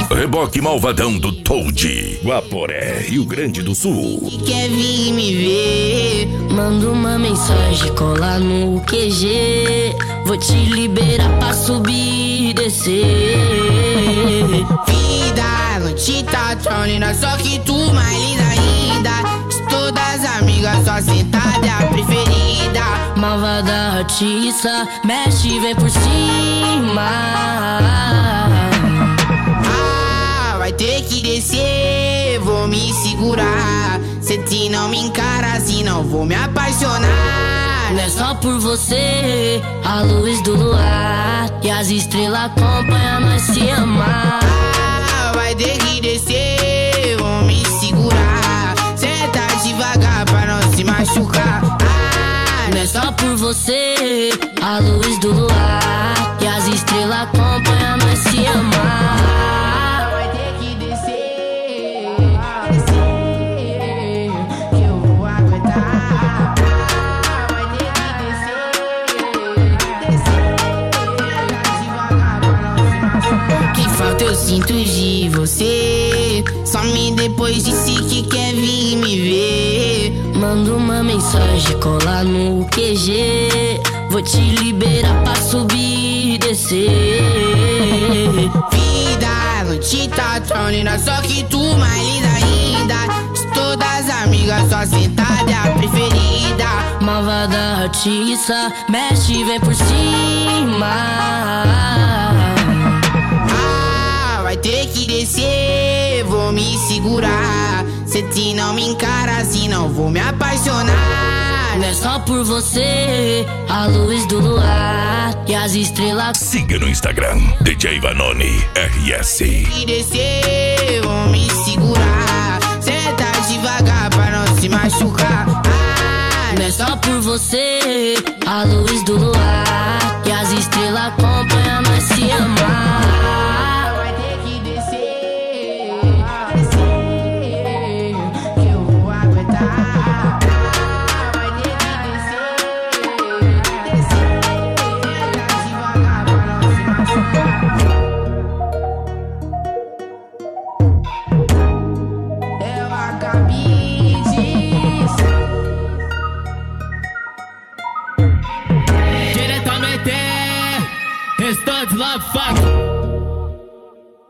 Reboque malvadão do Toad, Guaporé, Rio Grande do Sul. Quer vir me ver? Manda uma mensagem, cola no QG. Vou te liberar pra subir e descer. Vida, noite tá tão linda, só que tu mais linda ainda. Estou das amigas, só sentada é a preferida. Malvada artista, mexe, vem por cima. Vai ter que descer, vou me segurar. Se te não me encara assim, não vou me apaixonar. Não é só por você, a luz do luar e as estrelas acompanham nós se amar. Vai ter que descer, vou me segurar. Senta devagar pra não se machucar. Não é só por você, a luz do luar e as estrelas acompanham nós se amar. Eu sinto de você. Some depois disse que quer vir me ver. Manda uma mensagem, cola no QG. Vou te liberar pra subir e descer. Vida, noite tá tão linda, só que tu mais linda ainda. Estou das amigas, só sentada é a preferida. Malvada artista, mexe, vem por cima. Vai ter que descer, vou me segurar. Se te não me encara assim, não vou me apaixonar. Não é só por você, a luz do luar e as estrelas. Siga no Instagram, DJ Vanoni RS. E descer, vou me segurar. Senta devagar pra não se machucar. Não é só por você, a luz do luar e as estrelas acompanham nós se amar. Diretamente, estou de love fuck.